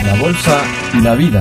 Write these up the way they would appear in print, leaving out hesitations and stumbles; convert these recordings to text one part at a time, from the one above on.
La bolsa y la vida.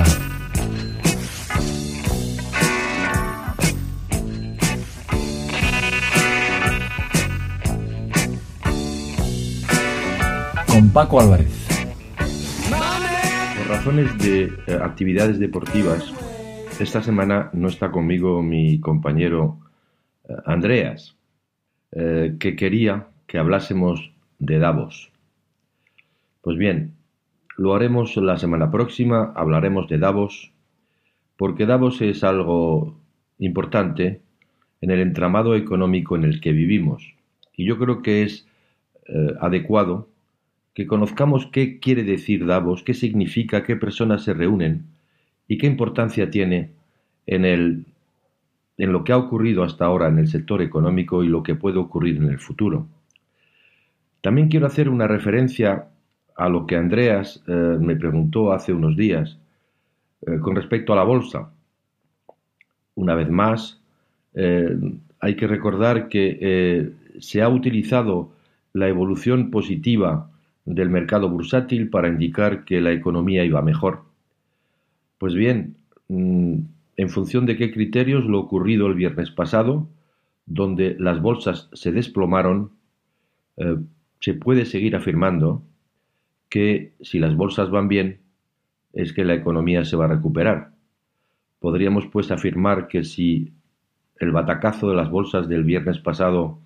Con Paco Álvarez. Por razones de actividades deportivas, esta semana no está conmigo mi compañero Andreas, que quería que hablásemos de Davos. Pues bien, lo haremos la semana próxima, hablaremos de Davos, porque Davos es algo importante en el entramado económico en el que vivimos. Y yo creo que es adecuado que conozcamos qué quiere decir Davos, qué significa, qué personas se reúnen y qué importancia tiene en lo que ha ocurrido hasta ahora en el sector económico y lo que puede ocurrir en el futuro. También quiero hacer una referencia a lo que Andreas me preguntó hace unos días con respecto a la bolsa. Una vez más, hay que recordar que se ha utilizado la evolución positiva del mercado bursátil para indicar que la economía iba mejor. Pues bien, en función de qué criterios lo ocurrido el viernes pasado, donde las bolsas se desplomaron, se puede seguir afirmando que si las bolsas van bien, es que la economía se va a recuperar. Podríamos pues afirmar que si el batacazo de las bolsas del viernes pasado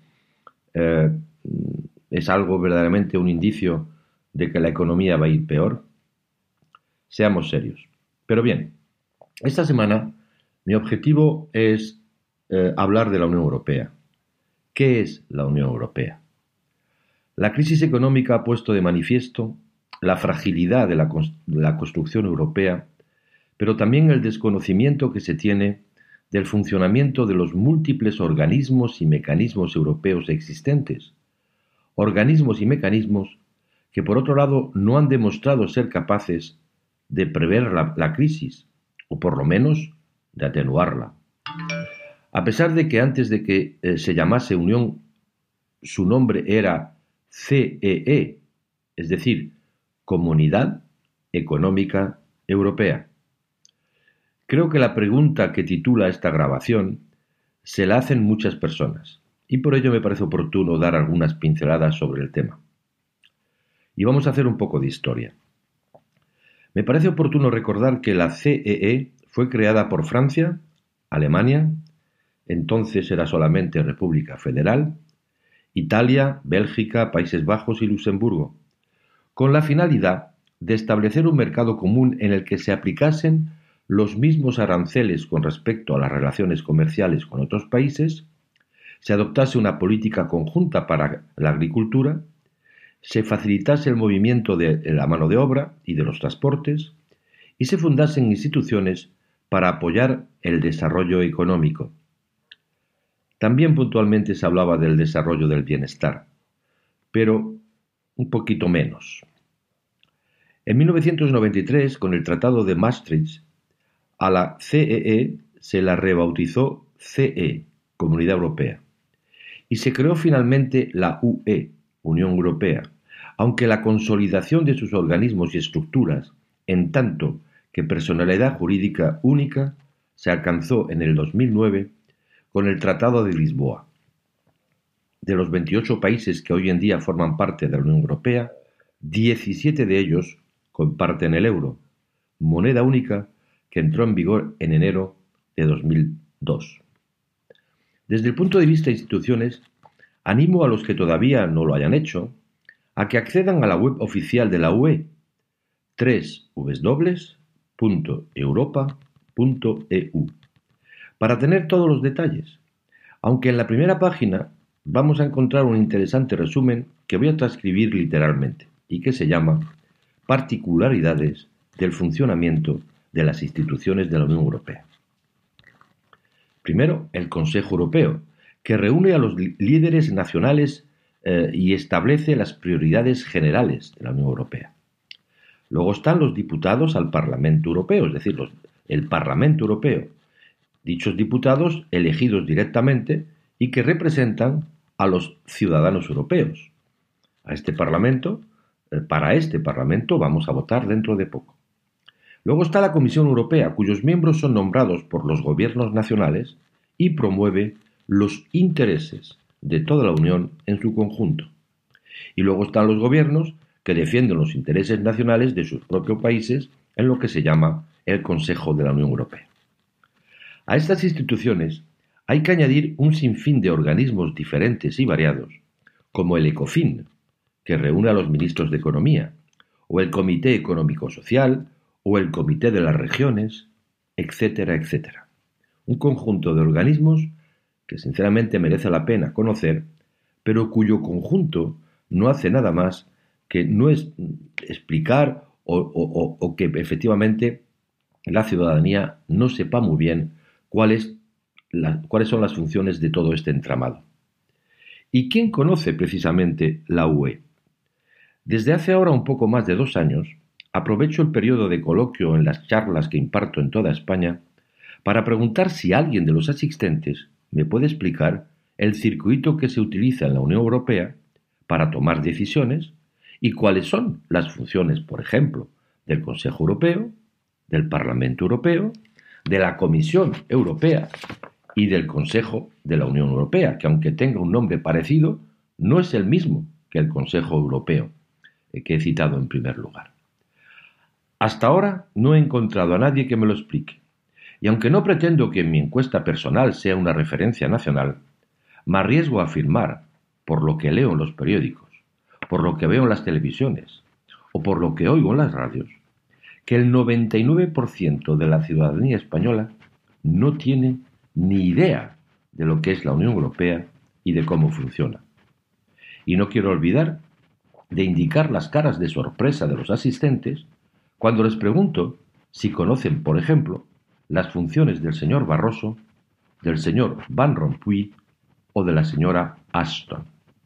es algo verdaderamente un indicio de que la economía va a ir peor. Seamos serios. Pero bien, esta semana mi objetivo es hablar de la Unión Europea. ¿Qué es la Unión Europea? La crisis económica ha puesto de manifiesto la fragilidad de la construcción europea, pero también el desconocimiento que se tiene del funcionamiento de los múltiples organismos y mecanismos europeos existentes. Organismos y mecanismos que, por otro lado, no han demostrado ser capaces de prever la crisis, o por lo menos de atenuarla. A pesar de que antes de que se llamase Unión, su nombre era CEE, es decir, Comunidad Económica Europea. Creo que la pregunta que titula esta grabación se la hacen muchas personas, y por ello me parece oportuno dar algunas pinceladas sobre el tema. Y vamos a hacer un poco de historia. Me parece oportuno recordar que la CEE fue creada por Francia, Alemania, entonces era solamente República Federal, Italia, Bélgica, Países Bajos y Luxemburgo, con la finalidad de establecer un mercado común en el que se aplicasen los mismos aranceles con respecto a las relaciones comerciales con otros países, se adoptase una política conjunta para la agricultura, se facilitase el movimiento de la mano de obra y de los transportes, y se fundasen instituciones para apoyar el desarrollo económico. También puntualmente se hablaba del desarrollo del bienestar, pero un poquito menos. En 1993, con el Tratado de Maastricht, a la CEE se la rebautizó CE, Comunidad Europea, y se creó finalmente la UE, Unión Europea, aunque la consolidación de sus organismos y estructuras, en tanto que personalidad jurídica única, se alcanzó en el 2009 con el Tratado de Lisboa. De los 28 países que hoy en día forman parte de la Unión Europea, 17 de ellos comparten el euro, moneda única que entró en vigor en enero de 2002. Desde el punto de vista de instituciones, animo a los que todavía no lo hayan hecho a que accedan a la web oficial de la UE, www.europa.eu, para tener todos los detalles, aunque en la primera página vamos a encontrar un interesante resumen que voy a transcribir literalmente y que se llama Particularidades del funcionamiento de las instituciones de la Unión Europea. Primero, el Consejo Europeo, que reúne a los líderes nacionales y establece las prioridades generales de la Unión Europea. Luego están los diputados al Parlamento Europeo, es decir, el Parlamento Europeo, dichos diputados elegidos directamente y que representan a los ciudadanos europeos. Para este Parlamento vamos a votar dentro de poco. Luego está la Comisión Europea, cuyos miembros son nombrados por los gobiernos nacionales y promueve los intereses de toda la Unión en su conjunto. Y luego están los gobiernos que defienden los intereses nacionales de sus propios países en lo que se llama el Consejo de la Unión Europea. A estas instituciones hay que añadir un sinfín de organismos diferentes y variados, como el ECOFIN, que reúne a los ministros de Economía, o el Comité Económico-Social, o el Comité de las Regiones, etcétera, etcétera. Un conjunto de organismos que sinceramente merece la pena conocer, pero cuyo conjunto no hace nada más que no es explicar o que efectivamente la ciudadanía no sepa muy bien cuáles son las funciones de todo este entramado. ¿Y quién conoce precisamente la UE? Desde hace ahora un poco más de 2 años, aprovecho el periodo de coloquio en las charlas que imparto en toda España para preguntar si alguien de los asistentes me puede explicar el circuito que se utiliza en la Unión Europea para tomar decisiones y cuáles son las funciones, por ejemplo, del Consejo Europeo, del Parlamento Europeo, de la Comisión Europea y del Consejo de la Unión Europea, que aunque tenga un nombre parecido, no es el mismo que el Consejo Europeo que he citado en primer lugar. Hasta ahora no he encontrado a nadie que me lo explique, y aunque no pretendo que mi encuesta personal sea una referencia nacional, me arriesgo a afirmar, por lo que leo en los periódicos, por lo que veo en las televisiones o por lo que oigo en las radios, que el 99% de la ciudadanía española no tiene ni idea de lo que es la Unión Europea y de cómo funciona. Y no quiero olvidar de indicar las caras de sorpresa de los asistentes cuando les pregunto si conocen, por ejemplo, las funciones del señor Barroso, del señor Van Rompuy o de la señora Ashton.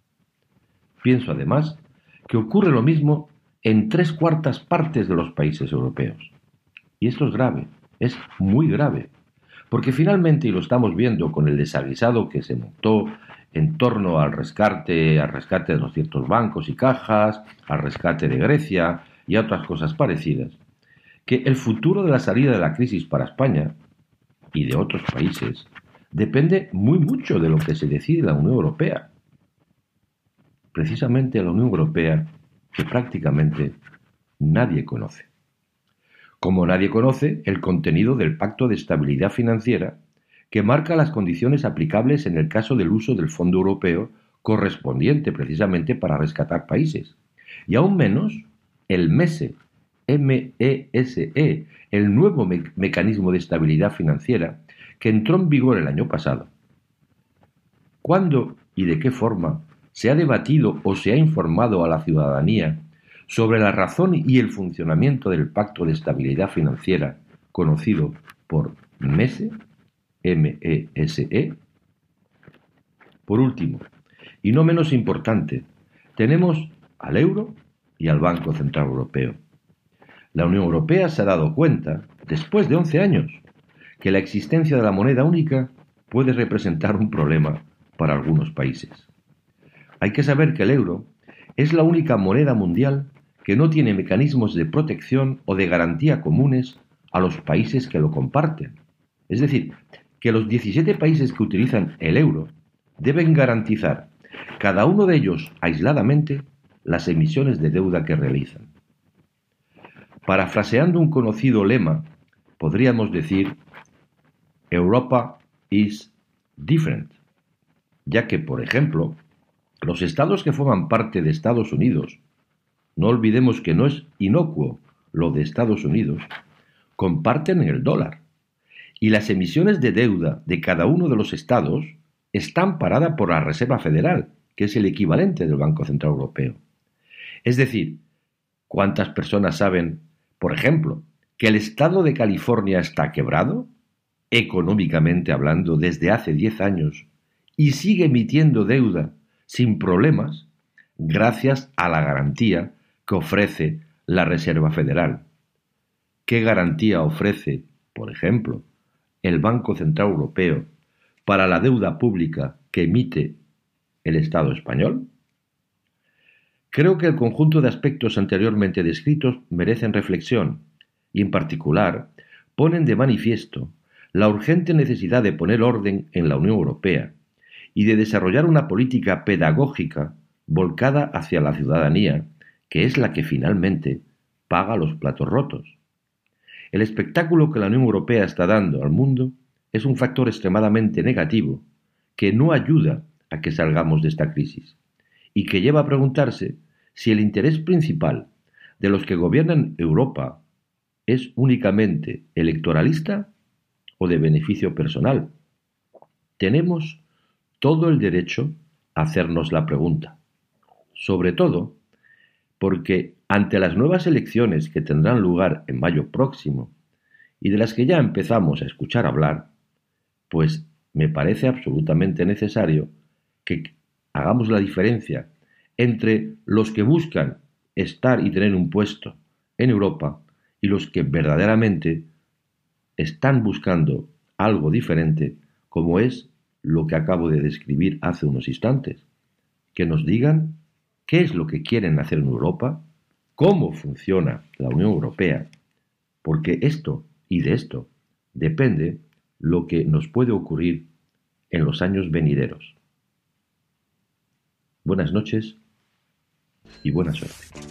Pienso además que ocurre lo mismo en 3/4 partes de los países europeos. Y esto es grave, es muy grave, porque finalmente, y lo estamos viendo con el desaguisado que se montó en torno al rescate de los ciertos bancos y cajas, al rescate de Grecia y a otras cosas parecidas, que el futuro de la salida de la crisis para España y de otros países depende muy mucho de lo que se decide en la Unión Europea. Precisamente la Unión Europea que prácticamente nadie conoce. Como nadie conoce el contenido del Pacto de Estabilidad Financiera, que marca las condiciones aplicables en el caso del uso del Fondo Europeo correspondiente precisamente para rescatar países, y aún menos el MESE, MESE, el nuevo mecanismo de estabilidad financiera que entró en vigor el año pasado. ¿Cuándo y de qué forma se ha debatido o se ha informado a la ciudadanía sobre la razón y el funcionamiento del Pacto de Estabilidad Financiera, conocido por MESE, MESE? Por último, y no menos importante, tenemos al euro y al Banco Central Europeo. La Unión Europea se ha dado cuenta, después de 11 años, que la existencia de la moneda única puede representar un problema para algunos países. Hay que saber que el euro es la única moneda mundial que no tiene mecanismos de protección o de garantía comunes a los países que lo comparten. Es decir, que los 17 países que utilizan el euro deben garantizar, cada uno de ellos aisladamente, las emisiones de deuda que realizan. Parafraseando un conocido lema, podríamos decir Europa is different, ya que, por ejemplo, los estados que forman parte de Estados Unidos, no olvidemos que no es inocuo lo de Estados Unidos, comparten el dólar, y las emisiones de deuda de cada uno de los estados están paradas por la Reserva Federal, que es el equivalente del Banco Central Europeo. Es decir, ¿cuántas personas saben, por ejemplo, que el estado de California está quebrado, económicamente hablando, desde hace 10 años, y sigue emitiendo deuda sin problemas, gracias a la garantía que ofrece la Reserva Federal? ¿Qué garantía ofrece, por ejemplo, el Banco Central Europeo para la deuda pública que emite el Estado español? Creo que el conjunto de aspectos anteriormente descritos merecen reflexión y en particular ponen de manifiesto la urgente necesidad de poner orden en la Unión Europea y de desarrollar una política pedagógica volcada hacia la ciudadanía, que es la que finalmente paga los platos rotos. El espectáculo que la Unión Europea está dando al mundo es un factor extremadamente negativo que no ayuda a que salgamos de esta crisis y que lleva a preguntarse si el interés principal de los que gobiernan Europa es únicamente electoralista o de beneficio personal. Tenemos todo el derecho a hacernos la pregunta, sobre todo porque ante las nuevas elecciones que tendrán lugar en mayo próximo y de las que ya empezamos a escuchar hablar, pues me parece absolutamente necesario que hagamos la diferencia entre los que buscan estar y tener un puesto en Europa y los que verdaderamente están buscando algo diferente, como es lo que acabo de describir hace unos instantes. Que nos digan qué es lo que quieren hacer en Europa, cómo funciona la Unión Europea, porque esto y de esto depende lo que nos puede ocurrir en los años venideros. Buenas noches y buena suerte.